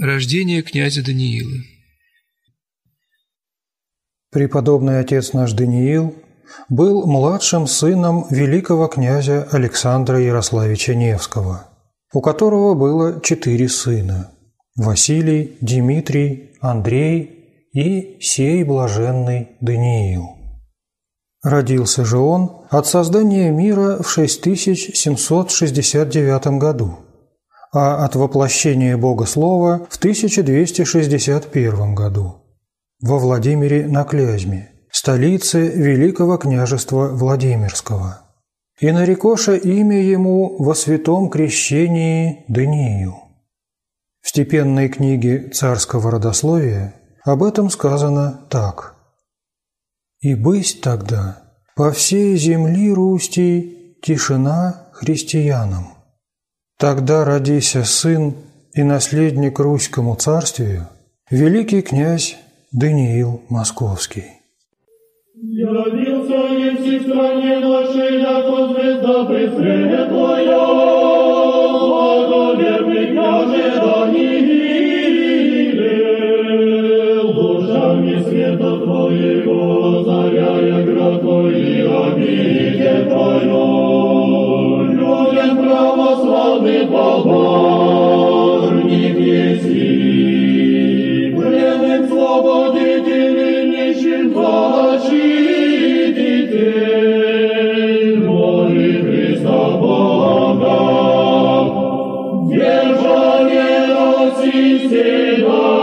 Рождение князя Даниила. Преподобный отец наш Даниил был младшим сыном великого князя Александра Ярославича Невского, у которого было 4 сына – Василий, Дмитрий, Андрей и сей блаженный Даниил. Родился же он от создания мира в 6769 году, а от воплощения Бога Слова в 1261 году во Владимире на Клязьме, столице Великого княжества Владимирского. И нарекоша имя ему во святом крещении Даниил. В степенной книге царского родословия об этом сказано так. «И бысть тогда по всей земли Русти тишина христианам. Тогда родися сын и наследник Руському царствию, великий князь Даниил Московский». Явился Евсей в стране нашей, яко звезда пресветлая, благоверный княже Данииле, лучами света Твоего, озаряя град Твой и обитель Твою, людям православный поборник еси, пленным свободителей нищим защититель, моли Христа Бога, держание России всегда.